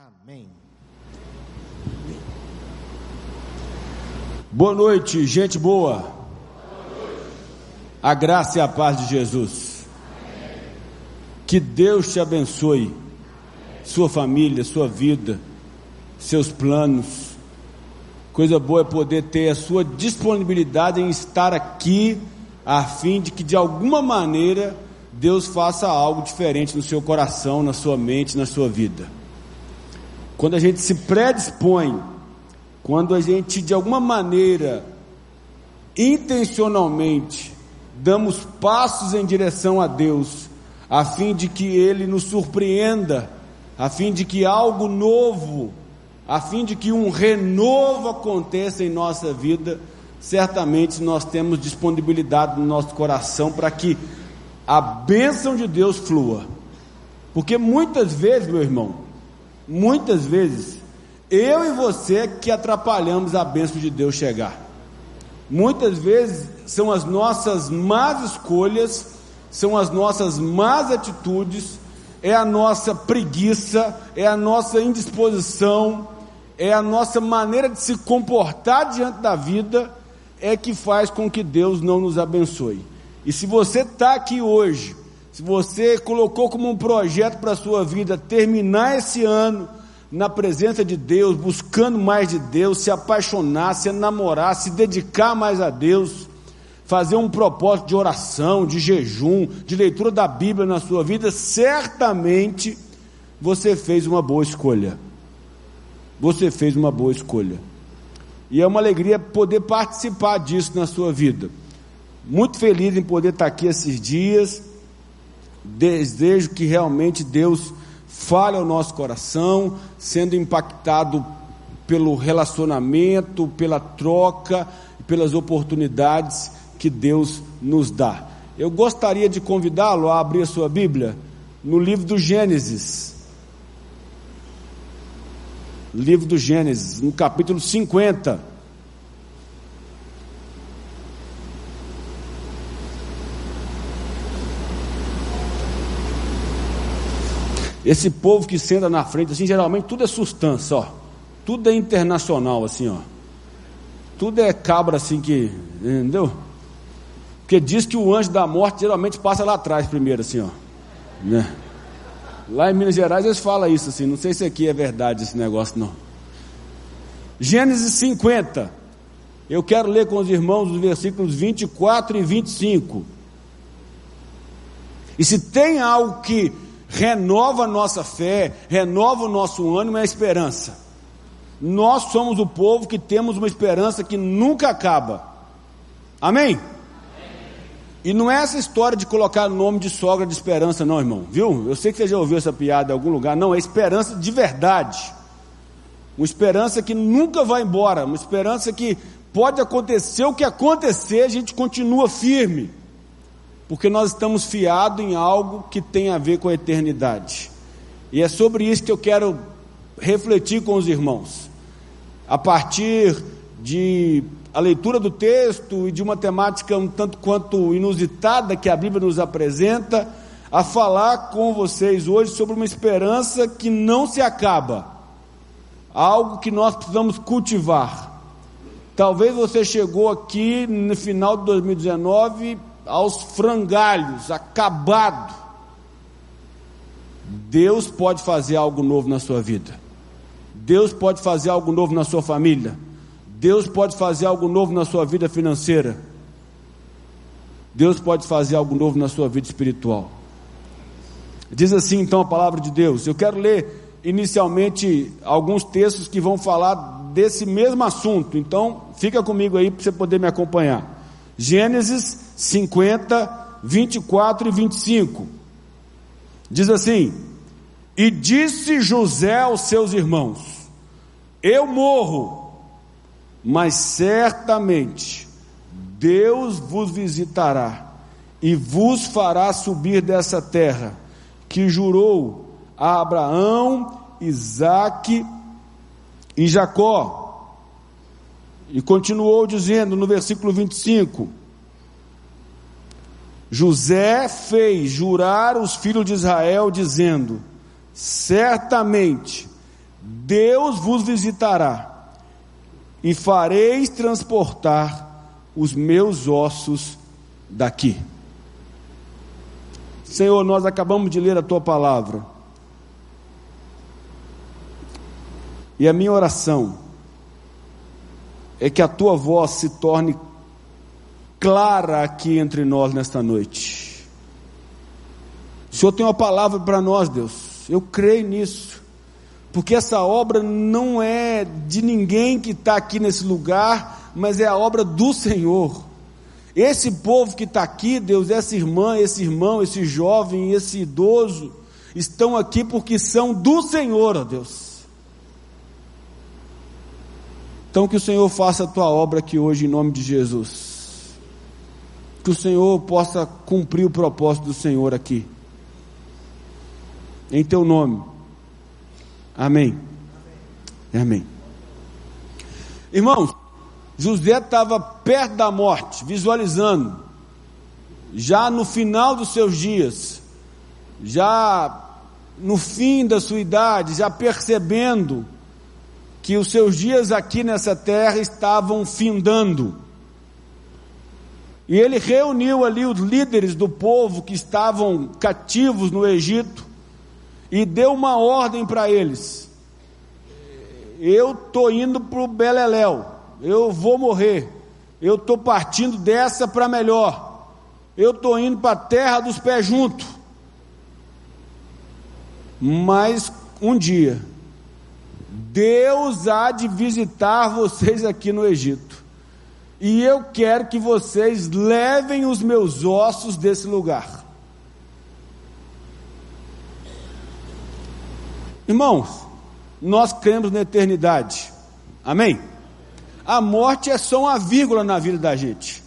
Amém. Boa noite, gente boa. A graça e a paz de Jesus. Que Deus te abençoe, sua família, sua vida, seus planos. Coisa boa é poder ter a sua disponibilidade em estar aqui, a fim de que de alguma maneira Deus faça algo diferente no seu coração, na sua mente, na sua vida. Quando a gente se predispõe, quando a gente de alguma maneira, intencionalmente, damos passos em direção a Deus, a fim de que Ele nos surpreenda, a fim de que algo novo, a fim de que um renovo aconteça em nossa vida, certamente nós temos disponibilidade no nosso coração para que a bênção de Deus flua. Porque muitas vezes, meu irmão, muitas vezes, eu e você que atrapalhamos a bênção de Deus chegar. Muitas vezes são as nossas más escolhas, são as nossas más atitudes, é a nossa preguiça, é a nossa indisposição, é a nossa maneira de se comportar diante da vida, é que faz com que Deus não nos abençoe. E se você está aqui hoje, se você colocou como um projeto para a sua vida, terminar esse ano na presença de Deus, buscando mais de Deus, se apaixonar, se enamorar, se dedicar mais a Deus, fazer um propósito de oração, de jejum, de leitura da Bíblia na sua vida, certamente você fez uma boa escolha. Você fez uma boa escolha. E é uma alegria poder participar disso na sua vida. Muito feliz em poder estar aqui esses dias. Desejo que realmente Deus fale ao nosso coração, sendo impactado pelo relacionamento, pela troca, pelas oportunidades que Deus nos dá. Eu gostaria de convidá-lo a abrir a sua Bíblia no livro do Gênesis. Livro do Gênesis, no capítulo 50. Esse povo que senta na frente, assim, geralmente tudo é sustância, ó. Tudo é internacional, assim, ó. Tudo é cabra, assim, que, entendeu? Porque diz que o anjo da morte geralmente passa lá atrás primeiro, assim, ó, né? Lá em Minas Gerais eles falam isso, assim, não sei se aqui é verdade esse negócio, não. Gênesis 50, eu quero ler com os irmãos os versículos 24 e 25. E se tem algo que renova a nossa fé, renova o nosso ânimo, é a esperança. Nós somos o povo que temos uma esperança que nunca acaba. Amém? E não é essa história de colocar o nome de sogra de esperança, não, irmão, viu? Eu sei que você já ouviu essa piada em algum lugar. Não, é esperança de verdade. Uma esperança que nunca vai embora, uma esperança que pode acontecer o que acontecer, a gente continua firme, porque nós estamos fiados em algo que tem a ver com a eternidade. E é sobre isso que eu quero refletir com os irmãos, a partir de a leitura do texto e de uma temática um tanto quanto inusitada que a Bíblia nos apresenta, a falar com vocês hoje sobre uma esperança que não se acaba, algo que nós precisamos cultivar. Talvez você chegou aqui no final de 2019 aos frangalhos, acabado. Deus pode fazer algo novo na sua vida. Deus pode fazer algo novo na sua família. Deus pode fazer algo novo na sua vida financeira. Deus pode fazer algo novo na sua vida espiritual. Diz assim então a palavra de Deus. Eu quero ler inicialmente alguns textos que vão falar desse mesmo assunto. Então fica comigo aí para você poder me acompanhar. Gênesis 50, 24 e 25. Diz assim: E disse José aos seus irmãos: Eu morro, mas certamente Deus vos visitará e vos fará subir dessa terra que jurou a Abraão, Isaque e Jacó. E continuou dizendo no versículo 25: José fez jurar os filhos de Israel, dizendo: certamente Deus vos visitará, e fareis transportar os meus ossos daqui. Senhor, nós acabamos de ler a tua palavra, e a minha oração é que a tua voz se torne clara aqui entre nós nesta noite. O Senhor tem uma palavra para nós, Deus, eu creio nisso, porque essa obra não é de ninguém que está aqui nesse lugar, mas é a obra do Senhor. Esse povo que está aqui, Deus, essa irmã, esse irmão, esse jovem, esse idoso, estão aqui porque são do Senhor, ó Deus. Então que o Senhor faça a tua obra aqui hoje em nome de Jesus, que o Senhor possa cumprir o propósito do Senhor aqui, em teu nome, amém, amém. Irmãos, José estava perto da morte, visualizando, já no final dos seus dias, já no fim da sua idade, já percebendo que os seus dias aqui nessa terra estavam findando, e ele reuniu ali os líderes do povo que estavam cativos no Egito, e deu uma ordem para eles: eu estou indo para o Beleléu, eu vou morrer, eu estou partindo dessa para melhor, eu estou indo para a terra dos pés juntos, mas um dia Deus há de visitar vocês aqui no Egito, e eu quero que vocês levem os meus ossos desse lugar. Irmãos, nós cremos na eternidade, amém? A morte é só uma vírgula na vida da gente.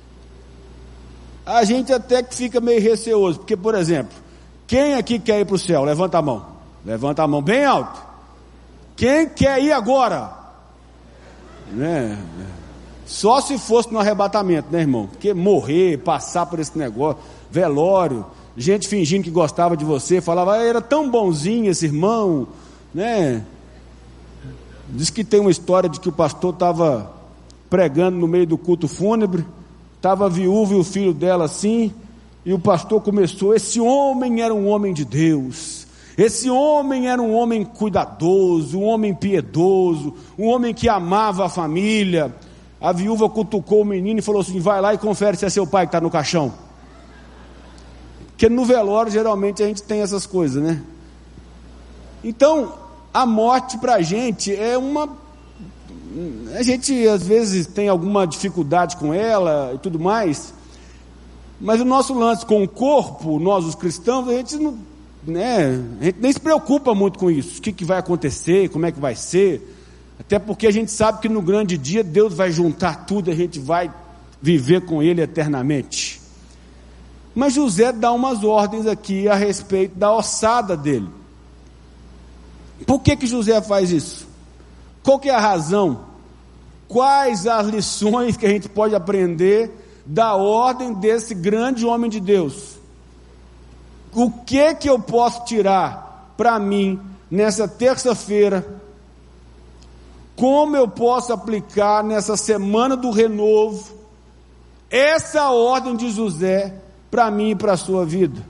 A gente até que fica meio receoso, porque, por exemplo, quem aqui quer ir para o céu? Levanta a mão bem alto. Quem quer ir agora? Né? Só se fosse no arrebatamento, né, irmão? Porque morrer, passar por esse negócio, velório, gente fingindo que gostava de você, falava, era tão bonzinho esse irmão, né? Diz que tem uma história de que o pastor estava pregando no meio do culto fúnebre, estava a viúva e o filho dela assim, e o pastor começou: esse homem era um homem de Deus, esse homem era um homem cuidadoso, um homem piedoso, um homem que amava a família. A viúva cutucou o menino e falou assim: vai lá e confere se é seu pai que está no caixão. Porque no velório geralmente a gente tem essas coisas, né? Então a morte para a gente é uma... a gente às vezes tem alguma dificuldade com ela e tudo mais, mas o nosso lance com o corpo, nós os cristãos, a gente não, né, a gente nem se preocupa muito com isso, o que vai acontecer, como é que vai ser, até porque a gente sabe que no grande dia Deus vai juntar tudo, a gente vai viver com Ele eternamente. Mas José dá umas ordens aqui a respeito da ossada dele. Por que José faz isso? Qual que é a razão? Quais as lições que a gente pode aprender da ordem desse grande homem de Deus? O que eu posso tirar para mim nessa terça-feira? Como eu posso aplicar nessa semana do renovo essa ordem de José para mim e para a sua vida?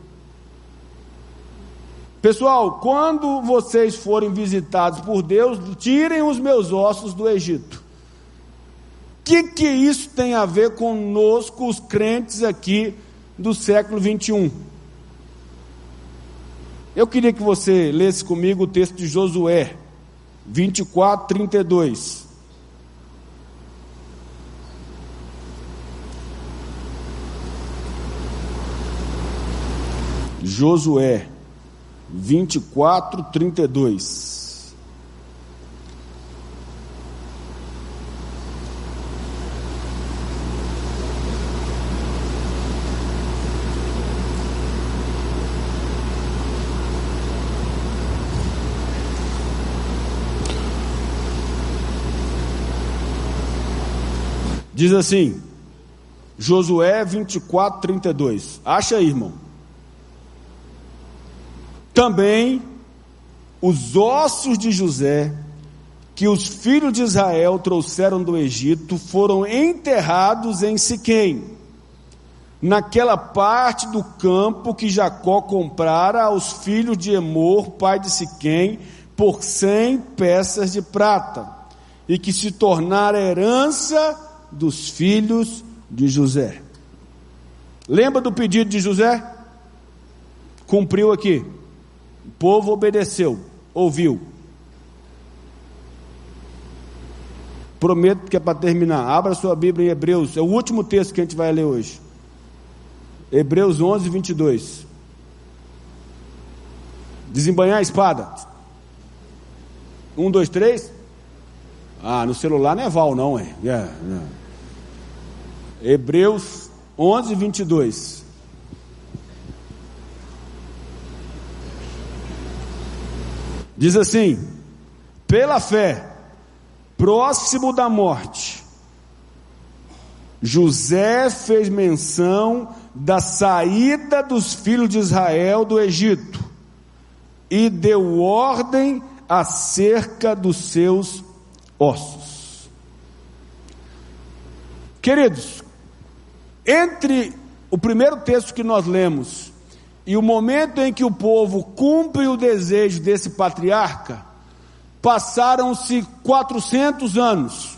Pessoal, quando vocês forem visitados por Deus, tirem os meus ossos do Egito. O que isso tem a ver conosco, os crentes aqui do século 21? Eu queria que você lesse comigo o texto de Josué 24:32. Josué 24:32. Diz assim, Josué 24:32. Acha aí, irmão. Também os ossos de José, que os filhos de Israel trouxeram do Egito, foram enterrados em Siquém, naquela parte do campo que Jacó comprara aos filhos de Emor, pai de Siquém, por 100 peças de prata, e que se tornara herança dos filhos de José. Lembra do pedido de José? Cumpriu aqui. O povo obedeceu, ouviu. Prometo que é para terminar. Abra sua Bíblia em Hebreus, é o último texto que a gente vai ler hoje. Hebreus 11, 22. Desembanhar a espada. 1, 2, 3. No celular não é Val não, é. Hebreus 11, 22. Diz assim: pela fé, próximo da morte, José fez menção da saída dos filhos de Israel do Egito e deu ordem acerca dos seus ossos. Queridos, entre o primeiro texto que nós lemos e o momento em que o povo cumpre o desejo desse patriarca, passaram-se 400 anos.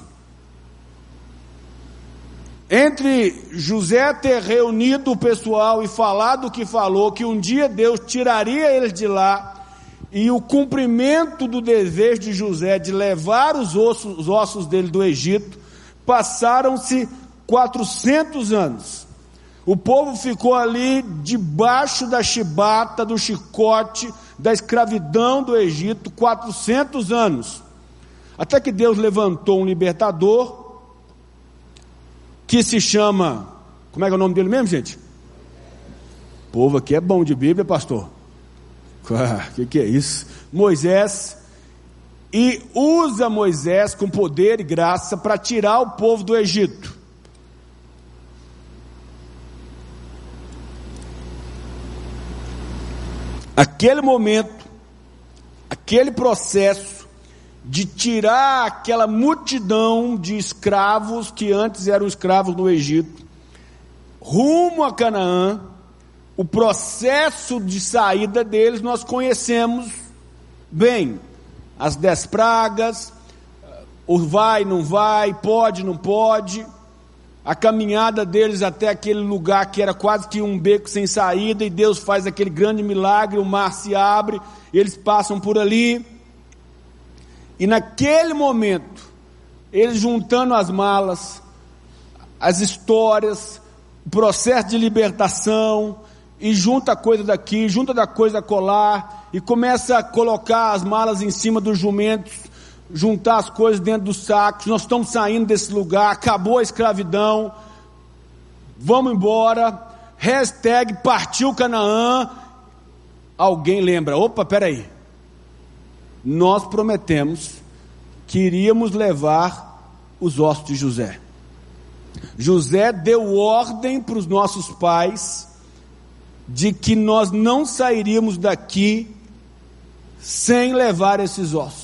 Entre José ter reunido o pessoal e falado o que falou, que um dia Deus tiraria eles de lá, e o cumprimento do desejo de José de levar os ossos dele do Egito, passaram-se 400 anos. O povo ficou ali debaixo da chibata, do chicote, da escravidão do Egito, 400 anos. Até que Deus levantou um libertador, que se chama, como é que é o nome dele mesmo, gente? O povo aqui é bom de Bíblia, pastor. Que é isso? Moisés. E usa Moisés com poder e graça para tirar o povo do Egito. Aquele momento, aquele processo de tirar aquela multidão de escravos que antes eram escravos no Egito, rumo a Canaã, o processo de saída deles nós conhecemos bem. As 10 pragas, o vai, não vai, pode, não pode, a caminhada deles até aquele lugar que era quase que um beco sem saída, e Deus faz aquele grande milagre, o mar se abre, eles passam por ali, e naquele momento, eles juntando as malas, as histórias, o processo de libertação, e junta coisa daqui, junta da coisa acolá, e começa a colocar as malas em cima dos jumentos, juntar as coisas dentro dos sacos. Nós estamos saindo desse lugar, acabou a escravidão, vamos embora, #partiu Canaã. Alguém lembra, opa, peraí, nós prometemos que iríamos levar os ossos de José. José deu ordem para os nossos pais de que nós não sairíamos daqui sem levar esses ossos.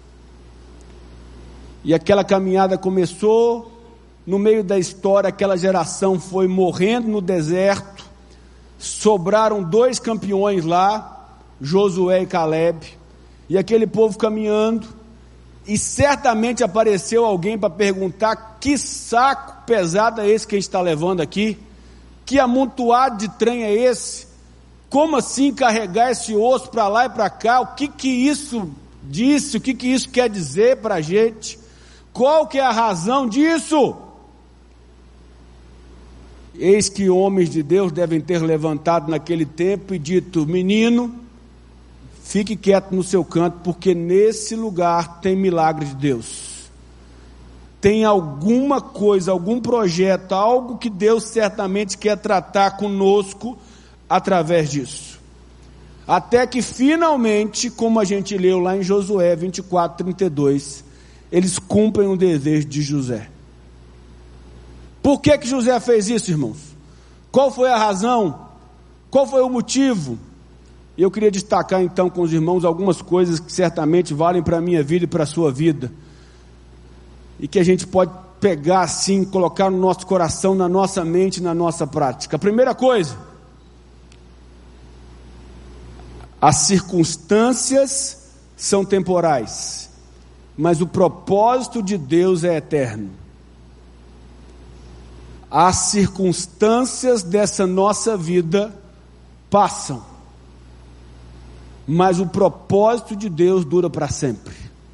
E aquela caminhada começou, no meio da história aquela geração foi morrendo no deserto, sobraram 2 campeões lá, Josué e Caleb, e aquele povo caminhando, e certamente apareceu alguém para perguntar: que saco pesado é esse que a gente está levando aqui? Que amontoado de trem é esse? Como assim carregar esse osso para lá e para cá? O que isso disse? O que isso quer dizer para a gente? Qual que é a razão disso? Eis que homens de Deus devem ter levantado naquele tempo e dito: menino, fique quieto no seu canto, porque nesse lugar tem milagre de Deus. Tem alguma coisa, algum projeto, algo que Deus certamente quer tratar conosco através disso. Até que finalmente, como a gente leu lá em Josué 24, 32, eles cumprem o desejo de José. Por que José fez isso, irmãos? Qual foi a razão? Qual foi o motivo? E eu queria destacar então com os irmãos algumas coisas que certamente valem para a minha vida e para a sua vida, e que a gente pode pegar assim, colocar no nosso coração, na nossa mente, na nossa prática. A primeira coisa: as circunstâncias são temporais, mas o propósito de Deus é eterno. As circunstâncias dessa nossa vida passam, mas o propósito de Deus dura para sempre.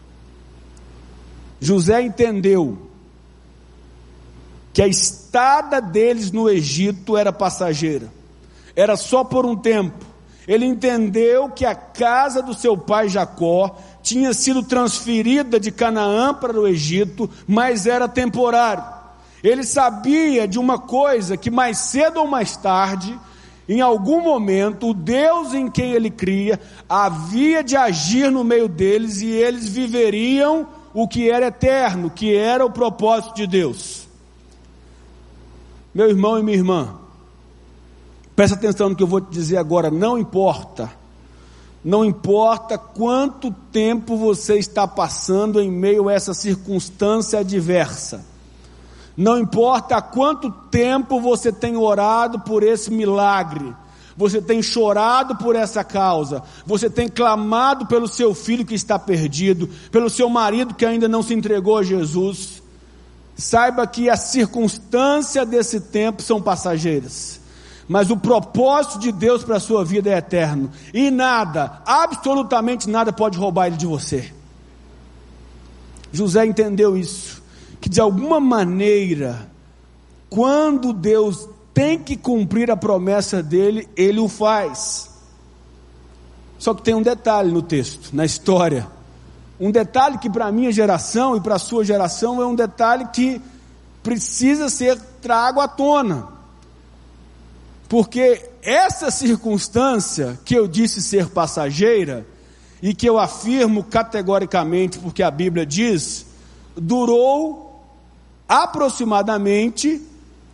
José entendeu que a estada deles no Egito era passageira, era só por um tempo. Ele entendeu que a casa do seu pai Jacó tinha sido transferida de Canaã para o Egito, mas era temporário. Ele sabia de uma coisa, que mais cedo ou mais tarde, em algum momento, o Deus em quem ele cria havia de agir no meio deles, e eles viveriam o que era eterno, que era o propósito de Deus. Meu irmão e minha irmã, presta atenção no que eu vou te dizer agora. Não importa quanto tempo você está passando em meio a essa circunstância adversa, não importa há quanto tempo você tem orado por esse milagre, você tem chorado por essa causa, você tem clamado pelo seu filho que está perdido, pelo seu marido que ainda não se entregou a Jesus, saiba que a circunstância desse tempo são passageiras, mas o propósito de Deus para a sua vida é eterno, e nada, absolutamente nada pode roubar ele de você. José entendeu isso, que de alguma maneira, quando Deus tem que cumprir a promessa dele, ele o faz. Só que tem um detalhe no texto, na história, um detalhe que para a minha geração e para a sua geração é um detalhe que precisa ser trago à tona, porque essa circunstância que eu disse ser passageira, e que eu afirmo categoricamente, porque a Bíblia diz, durou aproximadamente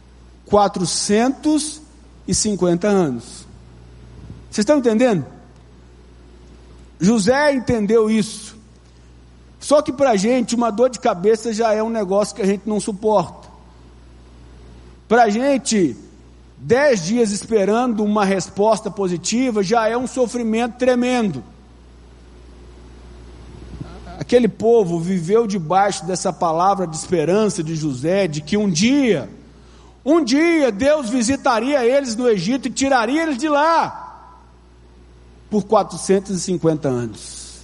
450 anos. Vocês estão entendendo? José entendeu isso. Só que para a gente uma dor de cabeça já é um negócio que a gente não suporta. Para a gente 10 dias esperando uma resposta positiva já é um sofrimento tremendo. Aquele povo viveu debaixo dessa palavra de esperança de José, de que um dia Deus visitaria eles no Egito e tiraria eles de lá, por 450 anos,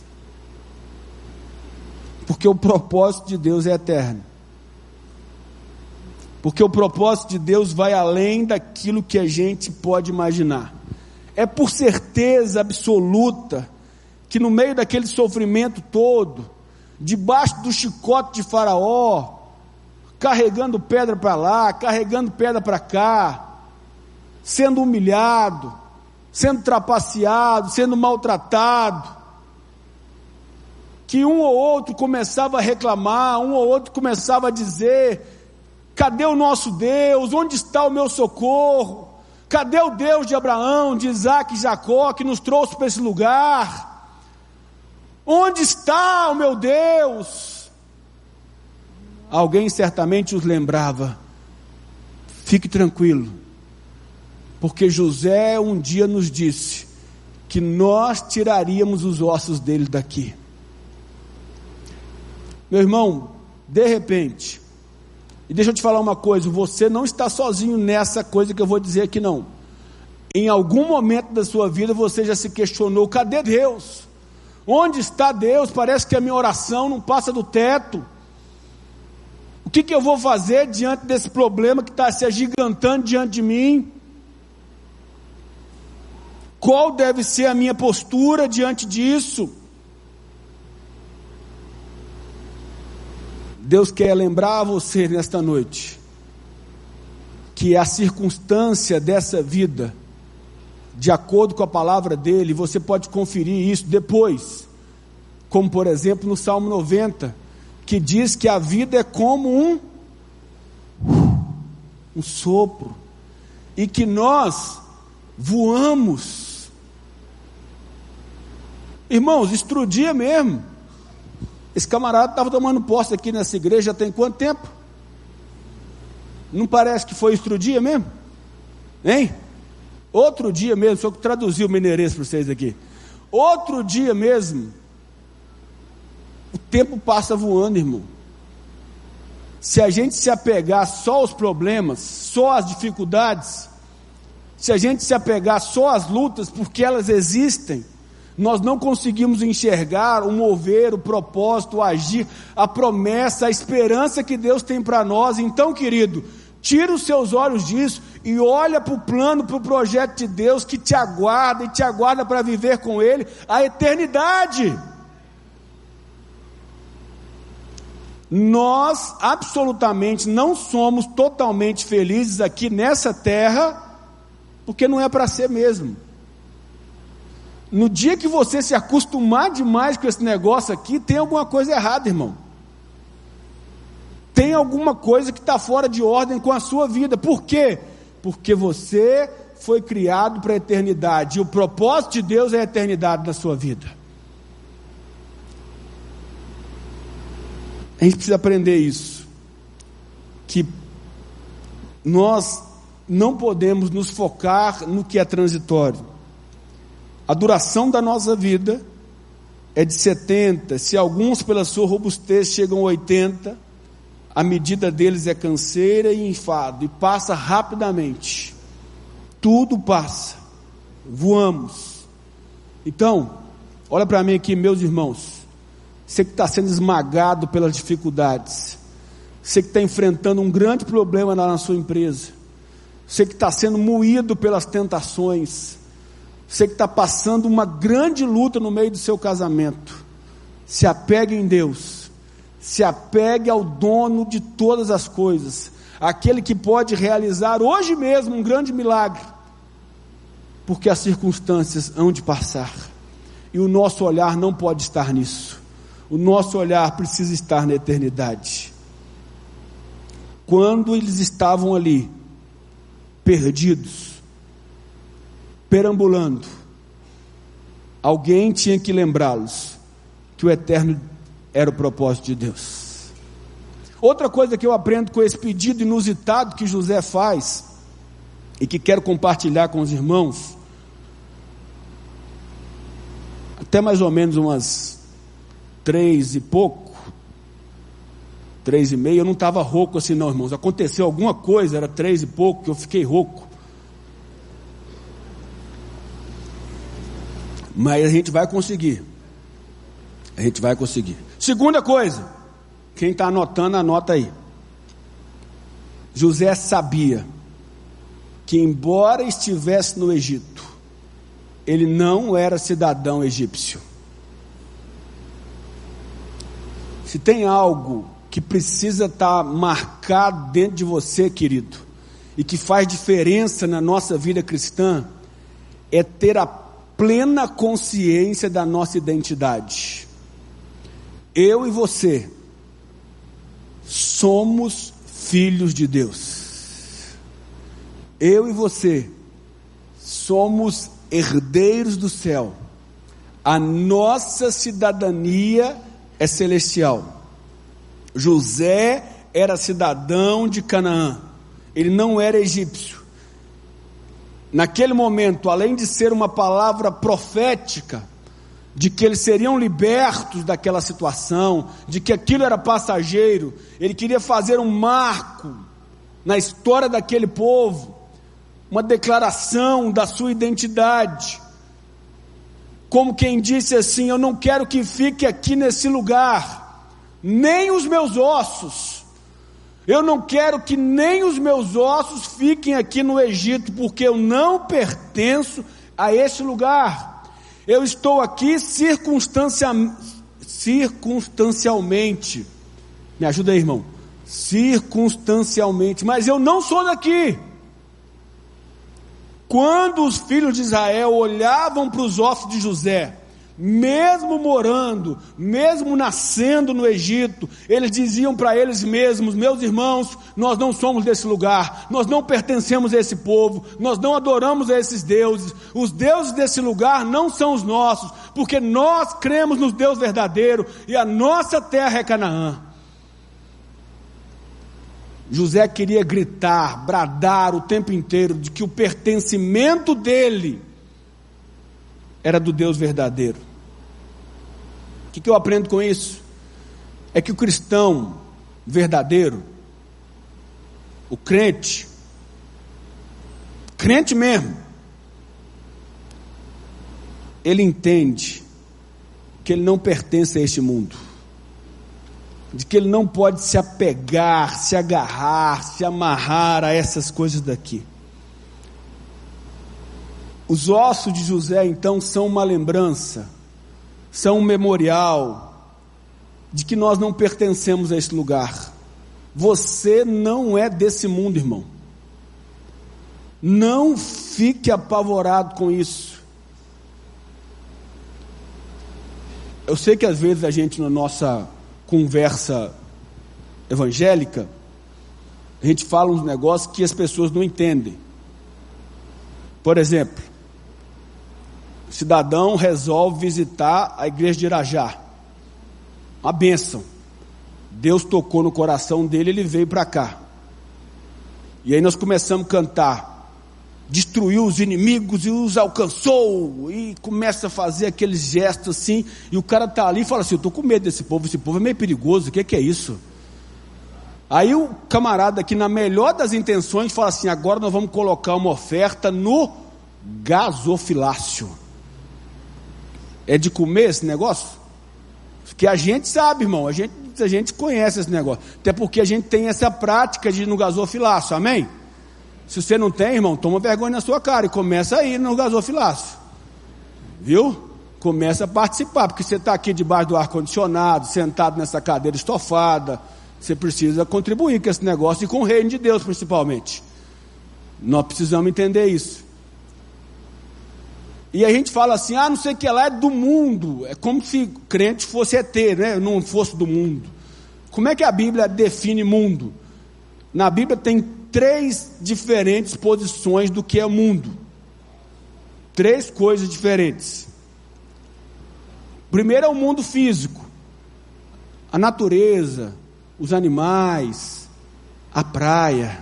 porque o propósito de Deus é eterno, porque o propósito de Deus vai além daquilo que a gente pode imaginar. É por certeza absoluta que no meio daquele sofrimento todo, debaixo do chicote de Faraó, carregando pedra para lá, carregando pedra para cá, sendo humilhado, sendo trapaceado, sendo maltratado, que um ou outro começava a reclamar, um ou outro começava a dizer: cadê o nosso Deus? Onde está o meu socorro? Cadê o Deus de Abraão, de Isaac e Jacó, que nos trouxe para esse lugar? Onde está o meu Deus? Alguém certamente os lembrava: fique tranquilo, porque José um dia nos disse que nós tiraríamos os ossos dele daqui. Meu irmão, de repente, e deixa eu te falar uma coisa, você não está sozinho nessa coisa que eu vou dizer aqui não. Em algum momento da sua vida você já se questionou: cadê Deus? Onde está Deus? Parece que a minha oração não passa do teto. O que eu vou fazer diante desse problema que está se agigantando diante de mim? Qual deve ser a minha postura diante disso? Deus quer lembrar a você nesta noite que a circunstância dessa vida, de acordo com a palavra dele, você pode conferir isso depois, como por exemplo no Salmo 90, que diz que a vida é como um sopro, e que nós voamos Irmãos, explodia mesmo. Esse camarada estava tomando posse aqui nessa igreja já tem quanto tempo? Não parece que foi outro dia mesmo? Hein? Outro dia mesmo, só que traduziu o mineirês para vocês aqui. Outro dia mesmo. O tempo passa voando, irmão. Se a gente se apegar só aos problemas, só às dificuldades, se a gente se apegar só às lutas, porque elas existem, nós não conseguimos enxergar o mover, o propósito, o agir, a promessa, a esperança que Deus tem para nós. Então, querido, tira os seus olhos disso e olha para o plano, para o projeto de Deus que te aguarda e te aguarda para viver com Ele a eternidade. Nós absolutamente não somos totalmente felizes aqui nessa terra, porque não é para ser mesmo. No dia que você se acostumar demais com esse negócio aqui, tem alguma coisa errada, irmão. Tem alguma coisa que está fora de ordem com a sua vida. Por quê? Porque você foi criado para a eternidade, e o propósito de Deus é a eternidade na sua vida. A gente precisa aprender isso, que nós não podemos nos focar no que é transitório. A duração da nossa vida é de 70, se alguns pela sua robustez chegam a 80, a medida deles é canseira e enfado, e passa rapidamente, tudo passa, voamos. Então, olha para mim aqui, meus irmãos, você que está sendo esmagado pelas dificuldades, você que está enfrentando um grande problema na sua empresa, você que está sendo moído pelas tentações, você que está passando uma grande luta no meio do seu casamento, se apegue em Deus, se apegue ao dono de todas as coisas, aquele que pode realizar hoje mesmo um grande milagre, porque as circunstâncias hão de passar, e o nosso olhar não pode estar nisso, o nosso olhar precisa estar na eternidade. Quando eles estavam ali, perdidos, perambulando, alguém tinha que lembrá-los que o eterno era o propósito de Deus. Outra coisa que eu aprendo com esse pedido inusitado que José faz, e que quero compartilhar com os irmãos, até mais ou menos umas 3 e pouco, 3 e meia, eu não estava rouco assim não, irmãos, aconteceu alguma coisa, era 3 e pouco, que eu fiquei rouco, mas a gente vai conseguir, Segunda coisa, quem está anotando, anota aí. José sabia que embora estivesse no Egito, ele não era cidadão egípcio. Se tem algo que precisa estar marcado dentro de você, querido, e que faz diferença na nossa vida cristã, é ter a plena consciência da nossa identidade. Eu e você somos filhos de Deus. Eu e você somos herdeiros do céu. A nossa cidadania é celestial. José era cidadão de Canaã, ele não era egípcio. Naquele momento, além de ser uma palavra profética, de que eles seriam libertos daquela situação, de que aquilo era passageiro, ele queria fazer um marco na história daquele povo, uma declaração da sua identidade, como quem disse assim: eu não quero que fique aqui nesse lugar, nem os meus ossos, eu não quero que nem os meus ossos fiquem aqui no Egito, porque eu não pertenço a esse lugar. Eu estou aqui circunstancialmente, me ajuda aí, irmão, circunstancialmente, mas eu não sou daqui. Quando os filhos de Israel olhavam para os ossos de José, mesmo morando, mesmo nascendo no Egito, eles diziam para eles mesmos: meus irmãos, nós não somos desse lugar, nós não pertencemos a esse povo, nós não adoramos a esses deuses, os deuses desse lugar não são os nossos, porque nós cremos no Deus verdadeiro, e a nossa terra é Canaã. José queria gritar, bradar o tempo inteiro de que o pertencimento dele era do Deus verdadeiro. O que eu aprendo com isso? É que o cristão verdadeiro, o crente mesmo, ele entende que ele não pertence a este mundo, de que ele não pode se apegar, se agarrar, se amarrar a essas coisas daqui. Os ossos de José, então, são uma lembrança, são um memorial de que nós não pertencemos a esse lugar. Você não é desse mundo, irmão. Não fique apavorado com isso. Eu sei que às vezes a gente, na nossa conversa evangélica, a gente fala uns negócios que as pessoas não entendem. Por exemplo, o cidadão resolve visitar a igreja de Irajá, uma bênção, Deus tocou no coração dele, ele veio para cá, e aí nós começamos a cantar: destruiu os inimigos e os alcançou, e começa a fazer aqueles gestos assim, e o cara está ali e fala assim: eu estou com medo desse povo, esse povo é meio perigoso, o que é isso? Aí o camarada aqui, na melhor das intenções, fala assim: agora nós vamos colocar uma oferta no gasofilácio. É de comer esse negócio? Porque a gente sabe, irmão, a gente conhece esse negócio, até porque a gente tem essa prática de ir no gasofilácio, amém? Se você não tem, irmão, toma vergonha na sua cara e começa a ir no gasofilácio, viu? Começa a participar, porque você está aqui debaixo do ar-condicionado, sentado nessa cadeira estofada, você precisa contribuir com esse negócio e com o reino de Deus principalmente. Nós precisamos entender isso. E a gente fala assim: não sei o que lá é do mundo, é como se crente fosse ET, né? Não fosse do mundo. Como é que a Bíblia define mundo? Na Bíblia tem 3 diferentes posições do que é o mundo, 3 coisas diferentes. Primeiro é o mundo físico, a natureza, os animais, a praia.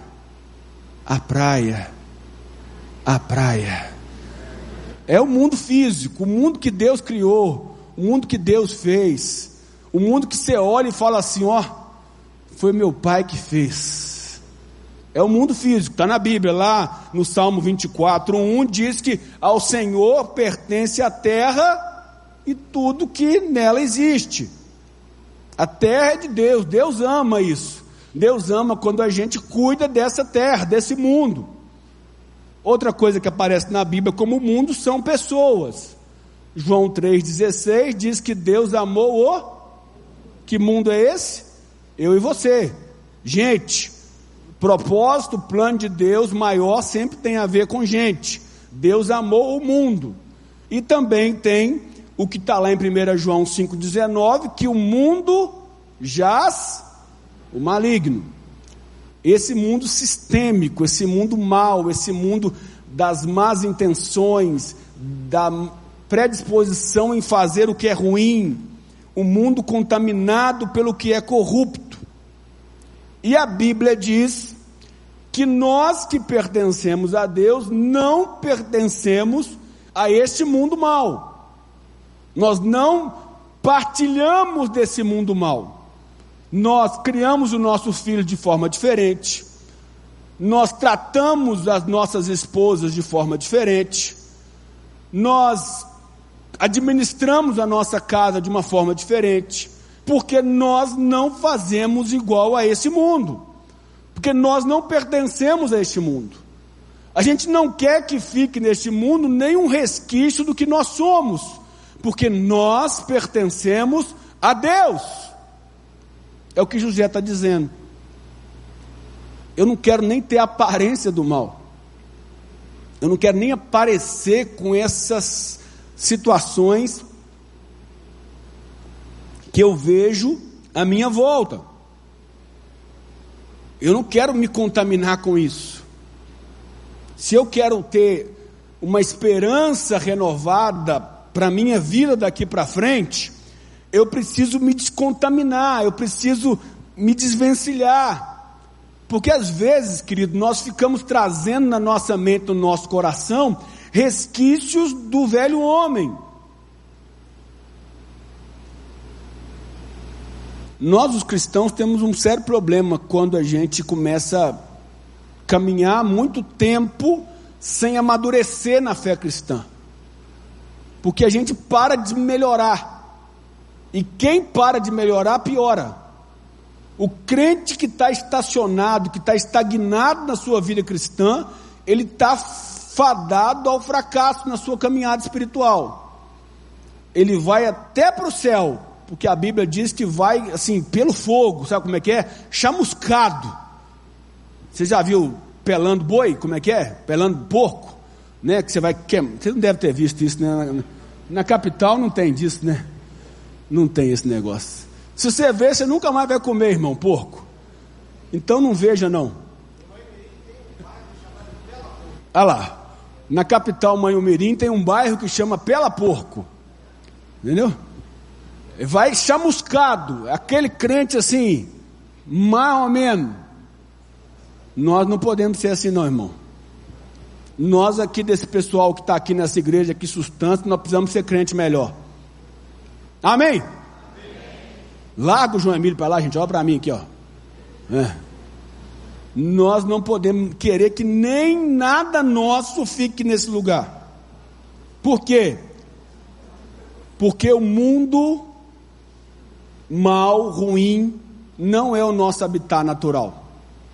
É o mundo físico, o mundo que Deus criou, o mundo que Deus fez, o mundo que você olha e fala assim: foi meu pai que fez. É o mundo físico, está na Bíblia, lá no Salmo 24:1, diz que ao Senhor pertence a terra e tudo que nela existe. A terra é de Deus, Deus ama isso. Deus ama quando a gente cuida dessa terra, desse mundo. Outra coisa que aparece na Bíblia como mundo são pessoas. João 3,16 diz que Deus amou que mundo é esse? Eu e você. Gente, propósito, plano de Deus maior sempre tem a ver com gente. Deus amou o mundo. E também tem o que está lá em 1 João 5,19, que o mundo jaz o maligno. Esse mundo sistêmico, esse mundo mau, esse mundo das más intenções, da predisposição em fazer o que é ruim, o mundo contaminado pelo que é corrupto. E a Bíblia diz que nós que pertencemos a Deus não pertencemos a este mundo mau. Nós não partilhamos desse mundo mau. Nós criamos o nosso filho de forma diferente, nós tratamos as nossas esposas de forma diferente, nós administramos a nossa casa de uma forma diferente, porque nós não fazemos igual a esse mundo, porque nós não pertencemos a este mundo. A gente não quer que fique neste mundo nenhum resquício do que nós somos, porque nós pertencemos a Deus. É o que José está dizendo. Eu não quero nem ter a aparência do mal. Eu não quero nem aparecer com essas situações que eu vejo à minha volta. Eu não quero me contaminar com isso. Se eu quero ter uma esperança renovada para a minha vida daqui para frente, eu preciso me descontaminar, eu preciso me desvencilhar. Porque às vezes, querido, nós ficamos trazendo na nossa mente, no nosso coração, resquícios do velho homem. Nós, os cristãos, temos um sério problema quando a gente começa a caminhar muito tempo sem amadurecer na fé cristã. Porque a gente para de melhorar. E quem para de melhorar, piora. O crente que está estacionado, que está estagnado na sua vida cristã, ele está fadado ao fracasso na sua caminhada espiritual. Ele vai até para o céu, porque a Bíblia diz que vai assim, pelo fogo, sabe como é que é? Chamuscado. Você já viu pelando boi? Como é que é? Pelando porco, né? Que você vai queimar. Você não deve ter visto isso, né? Na capital não tem disso, né? Não tem esse negócio. Se você ver, você nunca mais vai comer, irmão, porco. Então não veja, não. Olha lá, na capital Manhumirim tem um bairro que chama Pela Porco. Entendeu? Vai chamuscado, aquele crente assim, mais ou menos. Nós não podemos ser assim não, irmão. Nós aqui desse pessoal que está aqui nessa igreja, aqui sustante, nós precisamos ser crente melhor. Amém? Amém. Larga o João Emílio para lá, gente, olha para mim aqui, ó. Nós não podemos querer que nem nada nosso fique nesse lugar. Por quê? Porque o mundo mal, ruim, não é o nosso habitat natural.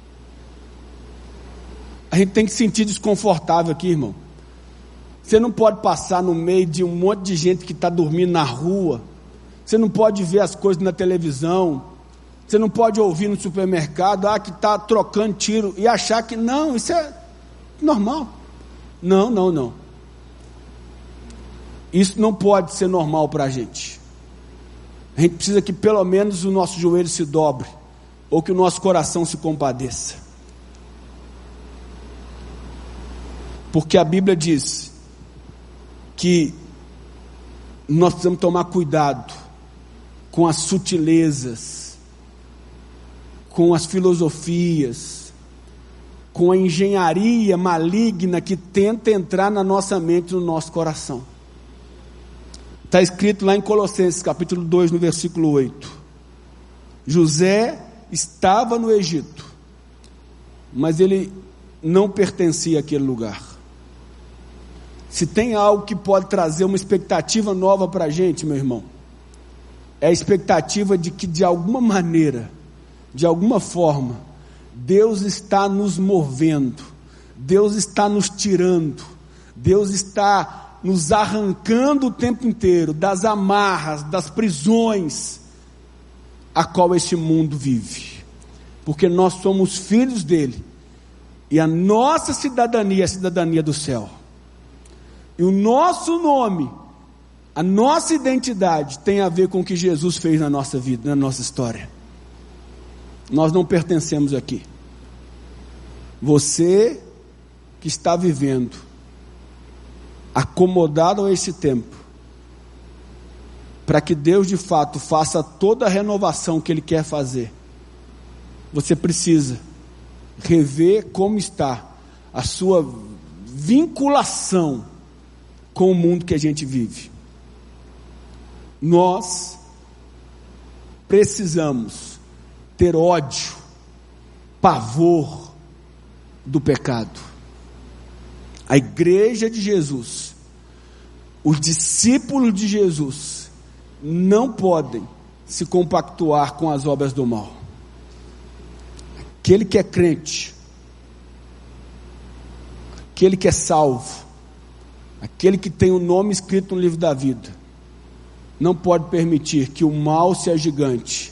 A gente tem que se sentir desconfortável aqui, irmão. Você não pode passar no meio de um monte de gente que está dormindo na rua. Você não pode ver as coisas na televisão. Você não pode ouvir no supermercado, que está trocando tiro, e achar que não, isso é normal. Não. Isso não pode ser normal para a gente. A gente precisa que pelo menos o nosso joelho se dobre, ou que o nosso coração se compadeça. Porque a Bíblia diz que nós precisamos tomar cuidado com as sutilezas, com as filosofias, com a engenharia maligna que tenta entrar na nossa mente, no nosso coração. Está escrito lá em Colossenses capítulo 2, no versículo 8. José estava no Egito, mas ele não pertencia àquele lugar. Se tem algo que pode trazer uma expectativa nova para a gente, meu irmão, é a expectativa de que de alguma maneira, de alguma forma, Deus está nos movendo, Deus está nos tirando, Deus está nos arrancando o tempo inteiro das amarras, das prisões a qual este mundo vive, porque nós somos filhos dele, e a nossa cidadania é a cidadania do céu, e o nosso nome, a nossa identidade tem a ver com o que Jesus fez na nossa vida, na nossa história. Nós não pertencemos aqui. Você que está vivendo acomodado a esse tempo, para que Deus de fato faça toda a renovação que Ele quer fazer, você precisa rever como está a sua vinculação com o mundo que a gente vive. Nós precisamos ter ódio, pavor do pecado. A igreja de Jesus, os discípulos de Jesus, não podem se compactuar com as obras do mal. Aquele que é crente, aquele que é salvo, aquele que tem o nome escrito no livro da vida, não pode permitir que o mal se agigante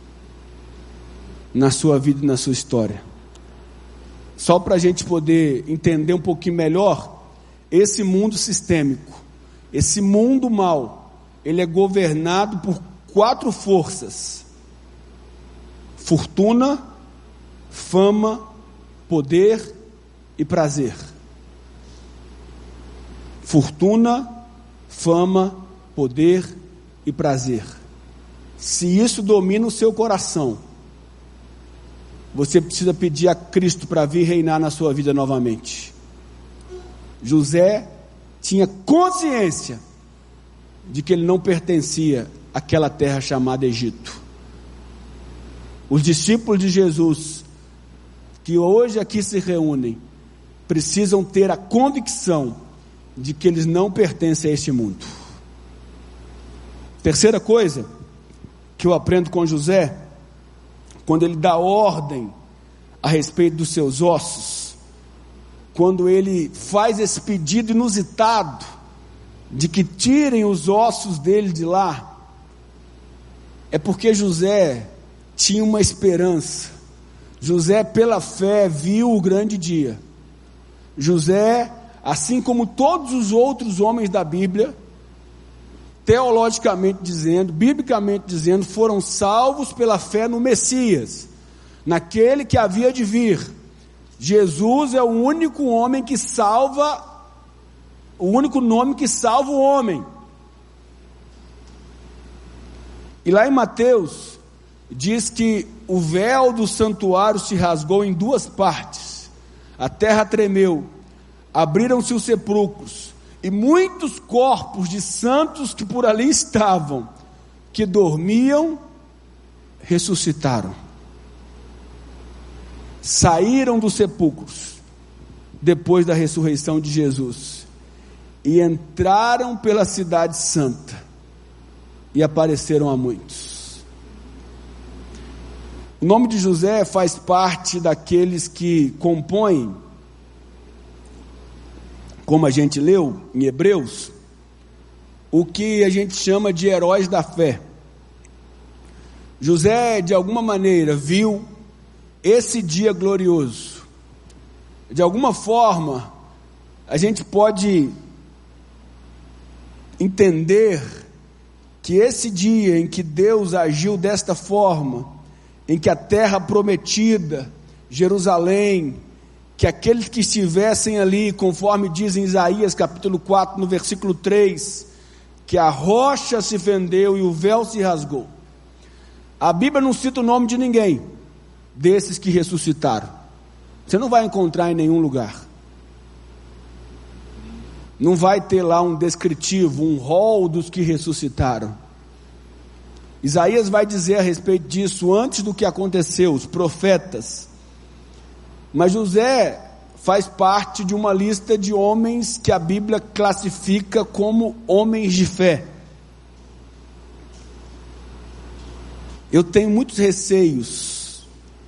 na sua vida e na sua história. Só para a gente poder entender um pouquinho melhor, esse mundo sistêmico, esse mundo mal, ele é governado por 4 forças: fortuna, fama, poder e prazer. Fortuna, fama, poder e prazer. Se isso domina o seu coração, você precisa pedir a Cristo para vir reinar na sua vida novamente. José tinha consciência de que ele não pertencia àquela terra chamada Egito. Os discípulos de Jesus, que hoje aqui se reúnem, precisam ter a convicção de que eles não pertencem a este mundo. Terceira coisa que eu aprendo com José, quando ele dá ordem a respeito dos seus ossos, quando ele faz esse pedido inusitado de que tirem os ossos dele de lá, é porque José tinha uma esperança. José, pela fé, viu o grande dia. José, assim como todos os outros homens da Bíblia, teologicamente dizendo, biblicamente dizendo, foram salvos pela fé no Messias, naquele que havia de vir. Jesus é o único homem que salva, o único nome que salva o homem. E lá em Mateus, diz que o véu do santuário se rasgou em 2 partes, a terra tremeu, abriram-se os sepulcros, e muitos corpos de santos que por ali estavam, que dormiam, ressuscitaram. Saíram dos sepulcros, depois da ressurreição de Jesus, e entraram pela cidade santa, e apareceram a muitos. O nome de José faz parte daqueles que compõem, como a gente leu em Hebreus, o que a gente chama de heróis da fé. José, de alguma maneira, viu esse dia glorioso. De alguma forma, a gente pode entender que esse dia em que Deus agiu desta forma, em que a terra prometida, Jerusalém, que aqueles que estivessem ali, conforme diz em Isaías capítulo 4, no versículo 3, que a rocha se fendeu e o véu se rasgou. A Bíblia não cita o nome de ninguém desses que ressuscitaram. Você não vai encontrar em nenhum lugar. Não vai ter lá um descritivo, um rol dos que ressuscitaram. Isaías vai dizer a respeito disso antes do que aconteceu, os profetas. Mas José faz parte de uma lista de homens que a Bíblia classifica como homens de fé. Eu tenho muitos receios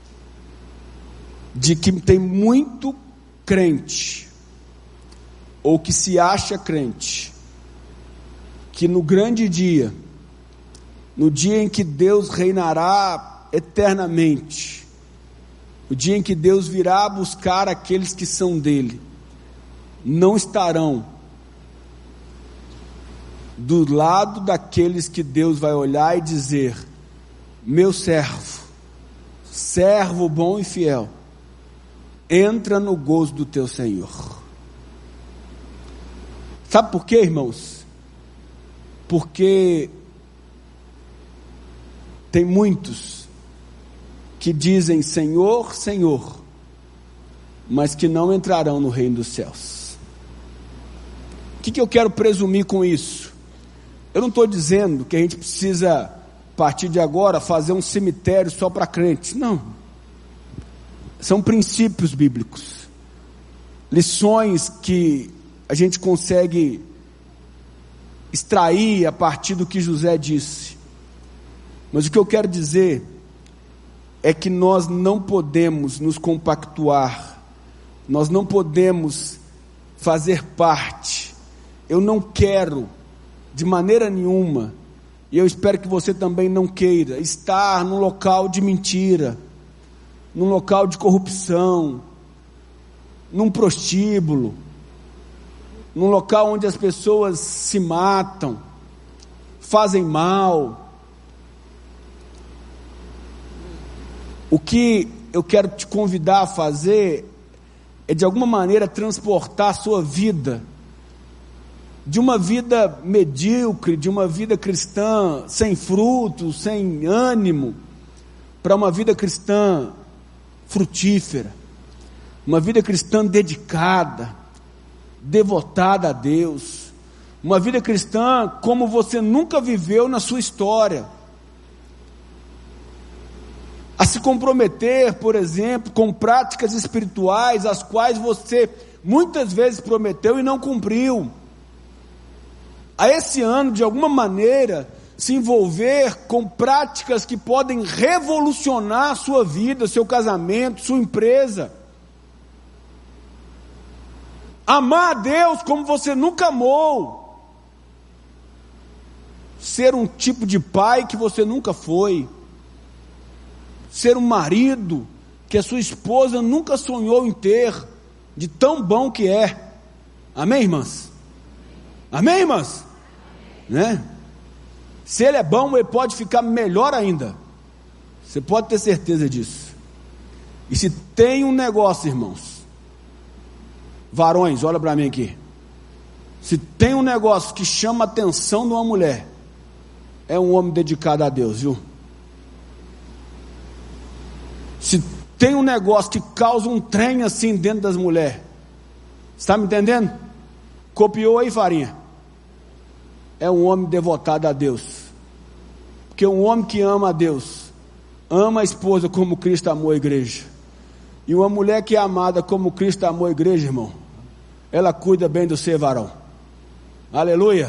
de que tem muito crente, ou que se acha crente, que no grande dia, no dia em que Deus reinará eternamente, o dia em que Deus virá buscar aqueles que são dele, não estarão do lado daqueles que Deus vai olhar e dizer: meu servo, servo bom e fiel, entra no gozo do teu Senhor. Sabe por quê, irmãos? Porque tem muitos que dizem Senhor, Senhor, mas que não entrarão no reino dos céus. O que eu quero presumir com isso? Eu não estou dizendo que a gente precisa, a partir de agora, fazer um cemitério só para crentes. Não. São princípios bíblicos, lições que a gente consegue extrair a partir do que José disse. Mas o que eu quero dizer é que nós não podemos nos compactuar, nós não podemos fazer parte. Eu não quero, de maneira nenhuma, e eu espero que você também não queira, estar num local de mentira, num local de corrupção, num prostíbulo, num local onde as pessoas se matam, fazem mal, O que eu quero te convidar a fazer é, de alguma maneira, transportar a sua vida de uma vida medíocre, de uma vida cristã sem frutos, sem ânimo, para uma vida cristã frutífera, uma vida cristã dedicada, devotada a Deus, uma vida cristã como você nunca viveu na sua história, a se comprometer, por exemplo, com práticas espirituais, as quais você muitas vezes prometeu e não cumpriu, a esse ano, de alguma maneira, se envolver com práticas que podem revolucionar a sua vida, seu casamento, sua empresa, amar a Deus como você nunca amou, ser um tipo de pai que você nunca foi, ser um marido que a sua esposa nunca sonhou em ter, de tão bom que é. Amém, irmãs? Amém, irmãs? Né? Se ele é bom, ele pode ficar melhor ainda. Você pode ter certeza disso. E se tem um negócio, irmãos, varões, olha para mim aqui, se tem um negócio que chama a atenção de uma mulher, é um homem dedicado a Deus, viu? Se tem um negócio que causa um trem assim dentro das mulheres, está me entendendo? Copiou aí, farinha? É um homem devotado a Deus, porque um homem que ama a Deus, ama a esposa como Cristo amou a igreja, e uma mulher que é amada como Cristo amou a igreja, irmão, ela cuida bem do seu varão. Aleluia.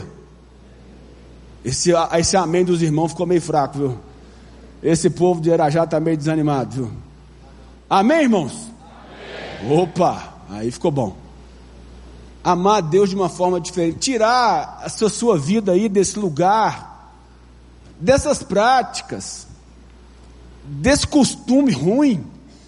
Esse amém dos irmãos ficou meio fraco, viu? Esse povo de Irajá está meio desanimado, viu? Amém, irmãos? Amém. Opa, aí ficou bom. Amar a Deus de uma forma diferente, tirar a sua vida aí desse lugar, dessas práticas, desse costume ruim,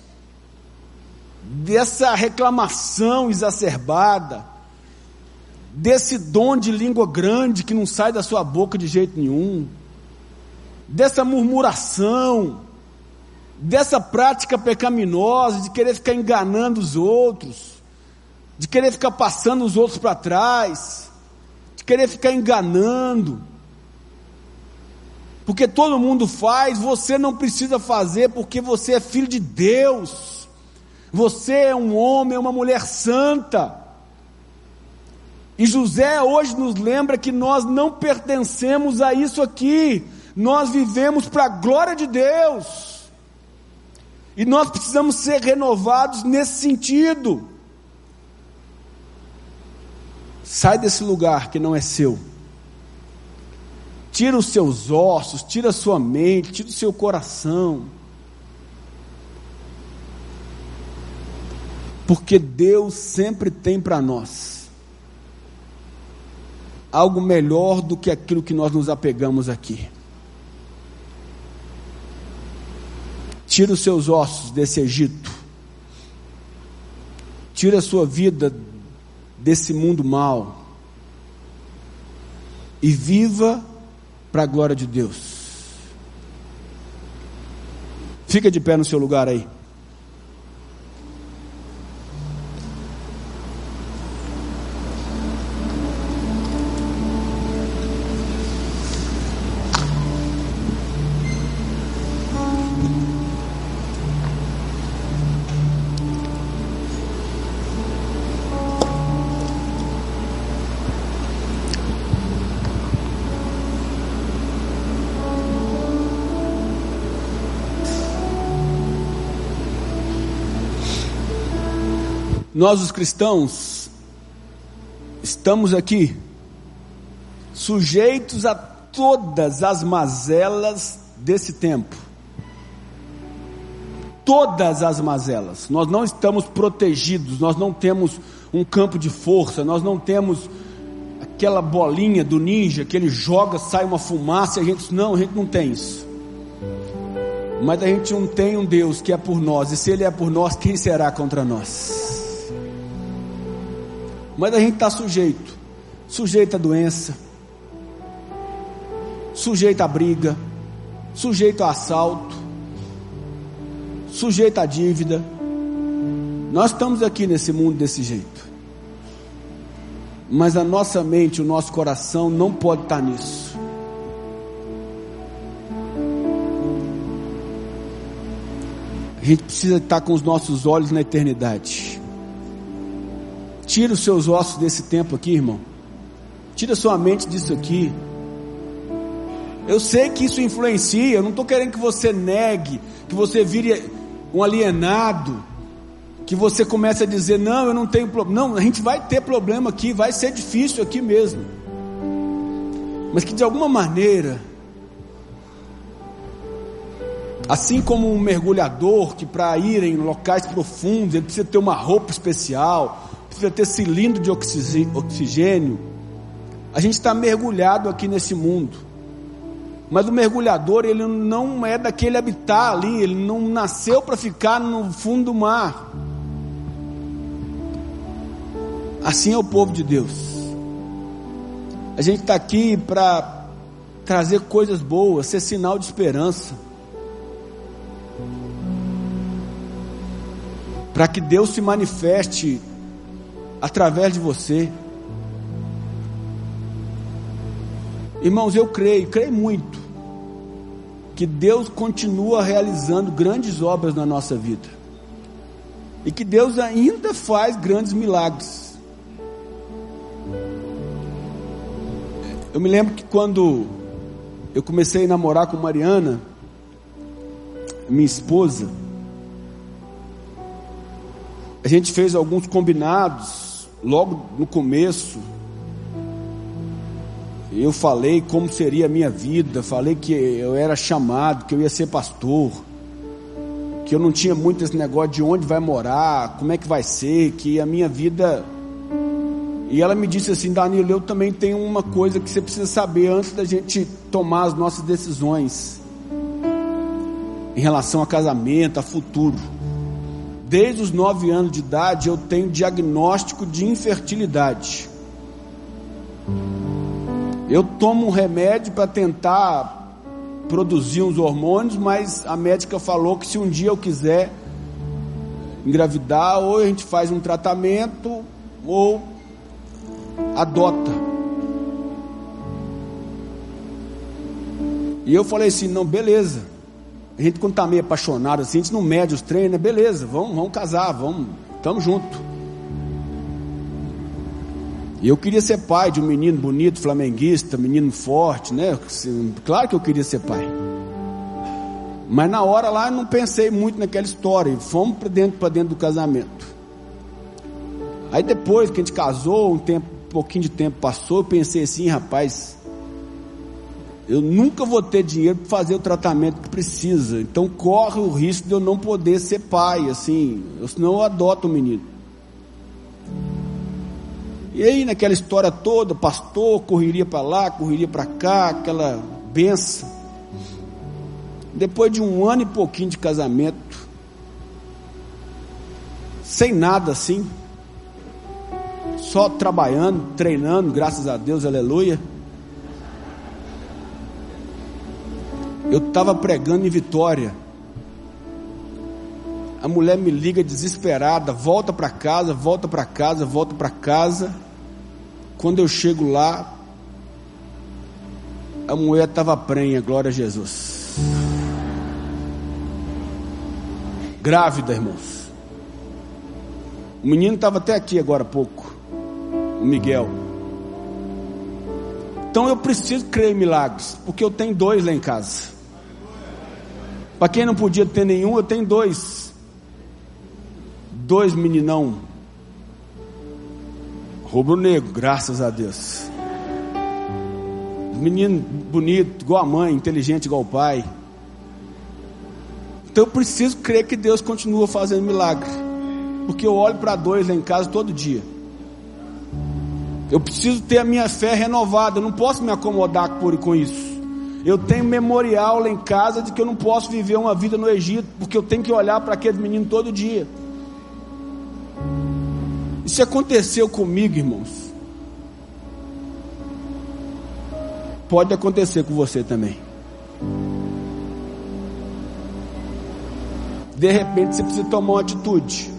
dessa reclamação exacerbada, desse dom de língua grande que não sai da sua boca de jeito nenhum, dessa murmuração, dessa prática pecaminosa de querer ficar enganando os outros, de querer ficar passando os outros para trás, de querer ficar enganando, porque todo mundo faz, você não precisa fazer, porque você é filho de Deus, você é um homem, é uma mulher santa. E José hoje nos lembra que nós não pertencemos a isso aqui, nós vivemos para a glória de Deus, e nós precisamos ser renovados nesse sentido. Sai desse lugar que não é seu, tira os seus ossos, tira a sua mente, tira o seu coração, porque Deus sempre tem para nós algo melhor do que aquilo que nós nos apegamos aqui. Tira os seus ossos desse Egito, tira a sua vida desse mundo mal, e viva para a glória de Deus. Fica de pé no seu lugar aí. Nós, os cristãos, estamos aqui sujeitos a todas as mazelas desse tempo. Todas as mazelas. Nós não estamos protegidos, nós não temos um campo de força, nós não temos aquela bolinha do ninja que ele joga, sai uma fumaça e a gente não tem isso. Mas a gente não tem um Deus que é por nós, e se Ele é por nós, quem será contra nós? Mas a gente está sujeito à doença, sujeito à briga, sujeito a assalto, sujeito à dívida. Nós estamos aqui nesse mundo desse jeito, mas a nossa mente, o nosso coração não pode estar nisso. A gente precisa estar com os nossos olhos na eternidade. Tira os seus ossos desse tempo aqui, irmão. Tira sua mente disso aqui. Eu sei que isso influencia. Eu não estou querendo que você negue, que você vire um alienado, que você comece a dizer, não, eu não tenho problema. Não, a gente vai ter problema aqui, vai ser difícil aqui mesmo, mas que de alguma maneira, assim como um mergulhador, que para ir em locais profundos, ele precisa ter uma roupa especial, precisa ter cilindro de oxigênio, a gente está mergulhado aqui nesse mundo, mas o mergulhador, ele não é daquele habitat ali, ele não nasceu para ficar no fundo do mar. Assim é o povo de Deus. A gente está aqui para trazer coisas boas, ser sinal de esperança, para que Deus se manifeste através de você. Irmãos, eu creio muito que Deus continua realizando grandes obras na nossa vida, e que Deus ainda faz grandes milagres. Eu me lembro que quando eu comecei a namorar com Mariana, minha esposa, a gente fez alguns combinados logo no começo. Eu falei como seria a minha vida, falei que eu era chamado, que eu ia ser pastor, que eu não tinha muito esse negócio de onde vai morar, como é que vai ser, que a minha vida... E ela me disse assim, Danilo, eu também tenho uma coisa que você precisa saber antes da gente tomar as nossas decisões em relação a casamento, a futuro. Desde os 9 anos de idade eu tenho diagnóstico de infertilidade. Eu tomo um remédio para tentar produzir uns hormônios, mas a médica falou que se um dia eu quiser engravidar, ou a gente faz um tratamento ou adota. E eu falei assim, não, beleza. A gente, quando está meio apaixonado assim, a gente não mede os treinos, né? Beleza, vamos casar, estamos juntos. E eu queria ser pai de um menino bonito, flamenguista, menino forte, né? Claro que eu queria ser pai. Mas na hora lá eu não pensei muito naquela história. E fomos para dentro do casamento. Aí depois que a gente casou, um pouquinho de tempo passou, eu pensei assim, rapaz, eu nunca vou ter dinheiro para fazer o tratamento que precisa, então corre o risco de eu não poder ser pai, assim, senão eu adoto o menino. E aí naquela história toda, pastor, correria para lá, correria para cá, aquela benção. Depois de 1 ano e pouquinho de casamento, sem nada assim, só trabalhando, treinando, graças a Deus, aleluia. Eu estava pregando em Vitória. A mulher me liga desesperada, volta para casa, volta para casa, volta para casa. Quando eu chego lá, a mulher estava prenha, glória a Jesus. Grávida, irmãos. O menino estava até aqui agora há pouco, o Miguel. Então eu preciso crer em milagres, porque eu tenho 2 lá em casa. Para quem não podia ter nenhum, eu tenho 2 meninão rubro-negro, graças a Deus. Menino bonito, igual a mãe, inteligente igual o pai. Então eu preciso crer que Deus continua fazendo milagre, porque eu olho para 2 lá em casa todo dia. Eu preciso ter a minha fé renovada, eu não posso me acomodar com isso. Eu tenho memorial lá em casa de que eu não posso viver uma vida no Egito, porque eu tenho que olhar para aquele menino todo dia. Isso aconteceu comigo, irmãos. Pode acontecer com você também. De repente você precisa tomar uma atitude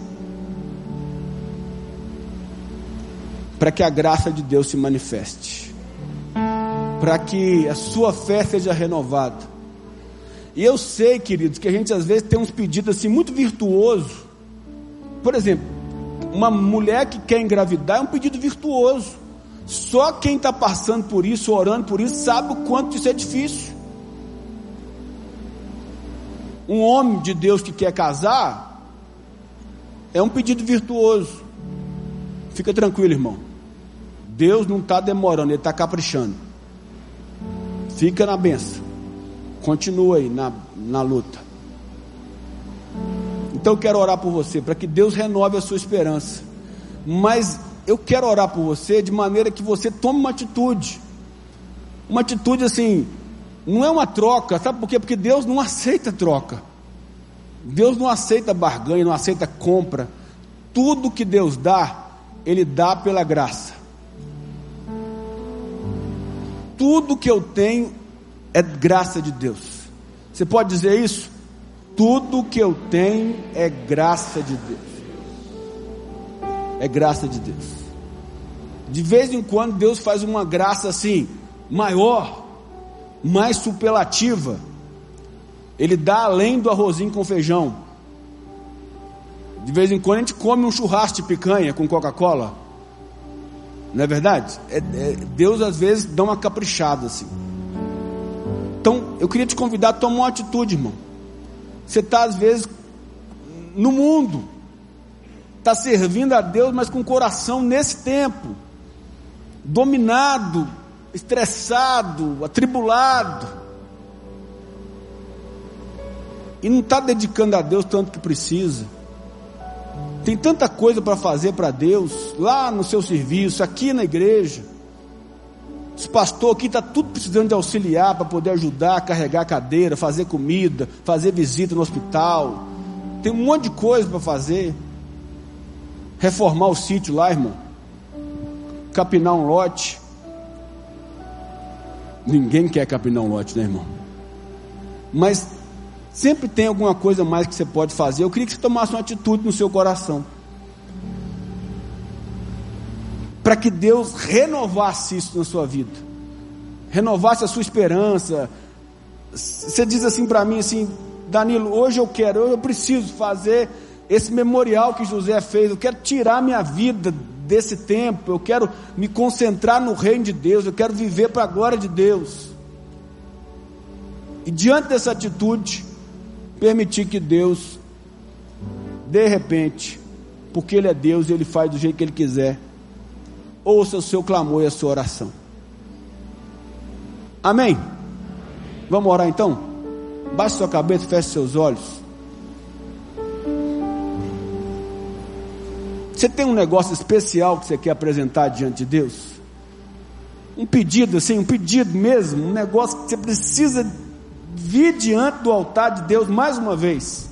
para que a graça de Deus se manifeste, para que a sua fé seja renovada. E eu sei, queridos, que a gente às vezes tem uns pedidos assim muito virtuosos. Por exemplo, uma mulher que quer engravidar é um pedido virtuoso. Só quem está passando por isso, orando por isso, sabe o quanto isso é difícil. Um homem de Deus que quer casar é um pedido virtuoso. Fica tranquilo, irmão. Deus não está demorando, Ele está caprichando. Fica na bênção. Continua aí na luta. Então eu quero orar por você, para que Deus renove a sua esperança. Mas eu quero orar por você de maneira que você tome uma atitude. Uma atitude assim, não é uma troca, sabe por quê? Porque Deus não aceita troca. Deus não aceita barganha, não aceita compra. Tudo que Deus dá, Ele dá pela graça. Tudo que eu tenho é graça de Deus. Você pode dizer isso? Tudo que eu tenho é graça de Deus. É graça de Deus. De vez em quando Deus faz uma graça assim, maior, mais superlativa. Ele dá além do arrozinho com feijão. De vez em quando a gente come um churrasco de picanha com Coca-Cola. Não é verdade? Deus às vezes dá uma caprichada assim. Então eu queria te convidar a tomar uma atitude, irmão. Você está às vezes no mundo, está servindo a Deus, mas com o coração nesse tempo dominado, estressado, atribulado, e não está dedicando a Deus tanto que precisa. Tem tanta coisa para fazer para Deus, lá no seu serviço, aqui na igreja. Os pastores aqui estão tudo precisando de auxiliar para poder ajudar a carregar a cadeira, fazer comida, fazer visita no hospital. Tem um monte de coisa para fazer. Reformar o sítio lá, irmão. Capinar um lote. Ninguém quer capinar um lote, né, irmão? Mas sempre tem alguma coisa mais que você pode fazer. Eu queria que você tomasse uma atitude no seu coração, para que Deus renovasse isso na sua vida, renovasse a sua esperança. Você diz assim para mim, assim: Danilo, hoje eu preciso fazer esse memorial que José fez, eu quero tirar minha vida desse tempo, eu quero me concentrar no reino de Deus, eu quero viver para a glória de Deus. E diante dessa atitude, permitir que Deus, de repente, porque Ele é Deus e Ele faz do jeito que Ele quiser, ouça o seu clamor e a sua oração. Amém? Vamos orar então? Baixe sua cabeça, feche seus olhos. Você tem um negócio especial que você quer apresentar diante de Deus? Um pedido assim, um pedido mesmo, um negócio que você precisa vir diante do altar de Deus mais uma vez.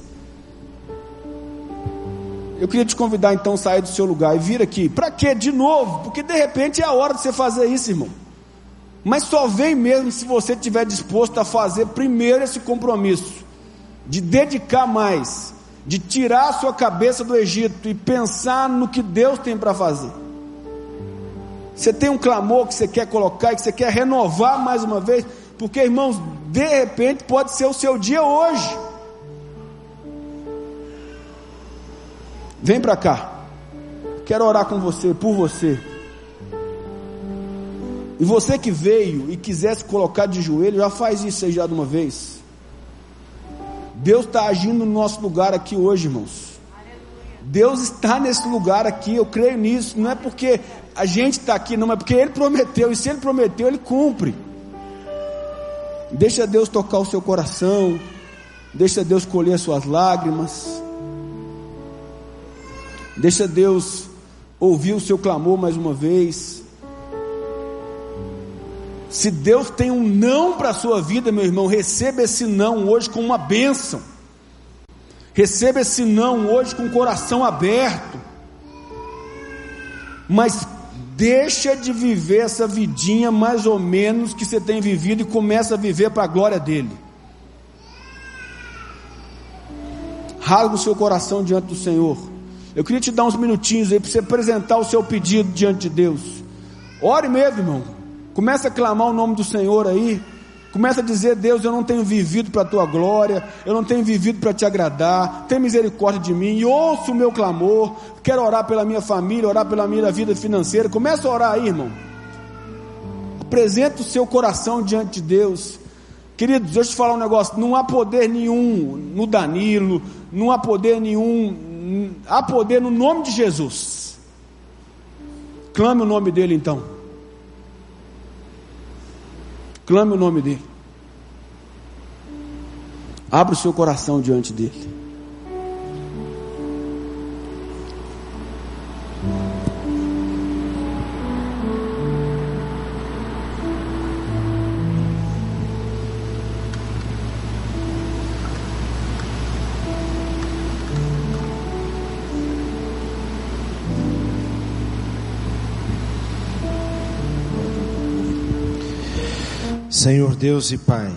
Eu queria te convidar então a sair do seu lugar e vir aqui. Para quê? De novo, porque de repente é a hora de você fazer isso, irmão. Mas só vem mesmo se você estiver disposto a fazer primeiro esse compromisso, de dedicar mais, de tirar a sua cabeça do Egito e pensar no que Deus tem para fazer. Você tem um clamor que você quer colocar, que você quer renovar mais uma vez, porque, irmãos, de repente pode ser o seu dia hoje. Vem para cá, quero orar com você, por você. E você que veio e quiser se colocar de joelho, já faz isso aí já de uma vez. Deus está agindo no nosso lugar aqui hoje, irmãos. Deus está nesse lugar aqui, eu creio nisso. Não é porque a gente está aqui, não, é porque Ele prometeu, e se Ele prometeu, Ele cumpre. Deixa Deus tocar o seu coração, deixa Deus colher as suas lágrimas, deixa Deus ouvir o seu clamor mais uma vez. Se Deus tem um não para a sua vida, meu irmão, receba esse não hoje com uma bênção. Receba esse não hoje com o coração aberto. Mas deixa de viver essa vidinha mais ou menos que você tem vivido e começa a viver para a glória dEle. Rasga o seu coração diante do Senhor. Eu queria te dar uns minutinhos aí para você apresentar o seu pedido diante de Deus. Ore mesmo, irmão. Começa a clamar o nome do Senhor aí. Começa a dizer: Deus, eu não tenho vivido para a tua glória, eu não tenho vivido para te agradar, tem misericórdia de mim, e ouça o meu clamor. Quero orar pela minha família, orar pela minha vida financeira. Começa a orar aí, irmão. Apresenta o seu coração diante de Deus. Queridos, deixa eu te falar um negócio: não há poder nenhum no Danilo, não há poder nenhum, há poder no nome de Jesus. Clame o nome dele então. Clame o nome dele. Abra o seu coração diante dele. Senhor Deus e Pai,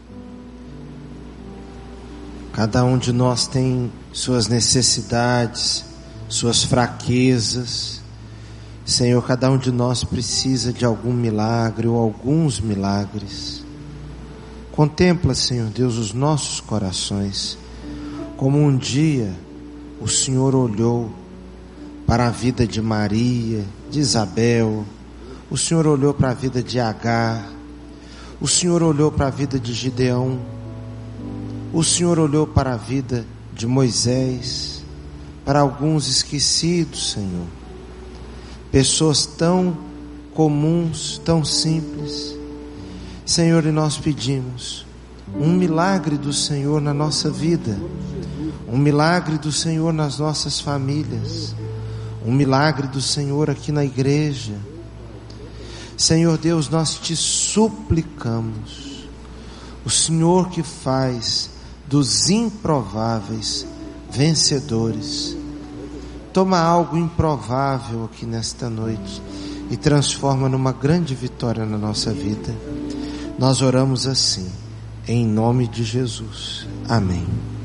cada um de nós tem suas necessidades, suas fraquezas. Senhor, cada um de nós precisa de algum milagre ou alguns milagres. Contempla, Senhor Deus, os nossos corações, como um dia o Senhor olhou para a vida de Maria, de Isabel, o Senhor olhou para a vida de Agar, o Senhor olhou para a vida de Gideão, o Senhor olhou para a vida de Moisés, para alguns esquecidos, Senhor, pessoas tão comuns, tão simples, Senhor, e nós pedimos um milagre do Senhor na nossa vida, um milagre do Senhor nas nossas famílias, um milagre do Senhor aqui na igreja. Senhor Deus, nós te suplicamos, o Senhor que faz dos improváveis vencedores, toma algo improvável aqui nesta noite e transforma numa grande vitória na nossa vida. Nós oramos assim, em nome de Jesus. Amém.